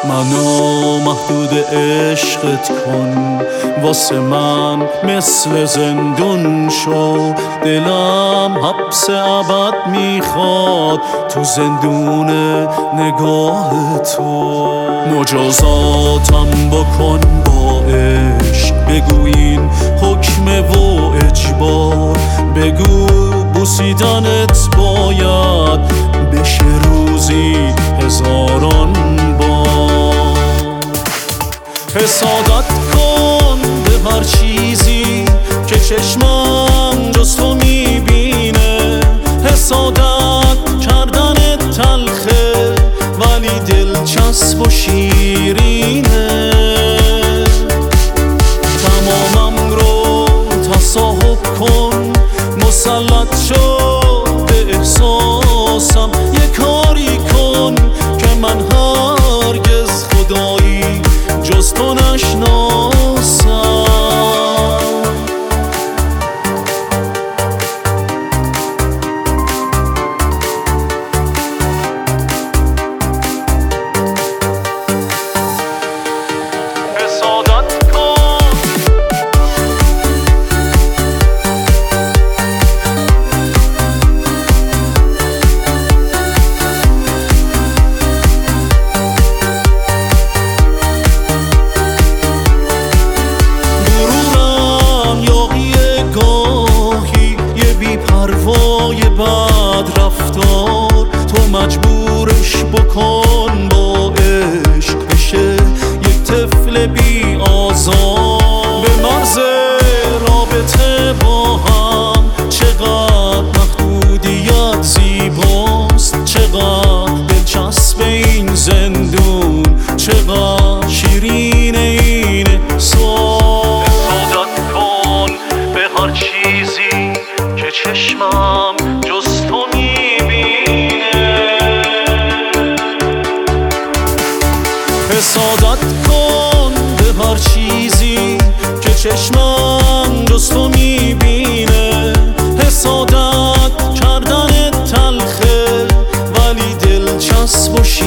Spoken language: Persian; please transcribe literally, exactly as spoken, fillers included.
منو محدود عشقت کن، واسه من مثل زندون شو. دلم حبس ابد میخواد تو زندون نگاه تو. مجازاتم بکن با عشق، بگو این حکم و اجبار. بگو بوسیدنت باید بشه روزی هزاران بار. حسادت کن به هر چیزی که چشمم جز تو میبینه. حسادت کردن تلخه ولی دلچسب و شیرینه. تمامم رو تصاحب کن، مسلط شو به احساسم. یه کاری کن که من هرگز خدایی جز تو نشناسم. پروای بد رفتار تو مجبورش بکن با عشق بشه یک طفل بی آزار. به مرز رابطه با هم چقدر محدودیت زیباست، چقدر دلچسب این زندون، چقدر شیرین این احساس. حسادت کن به هر چیزی که چشمم جز تو میبینه. حسادت کن به هر چیزی که چشمم جز تو میبینه. حسادت کردن تلخه ولی دلچسب و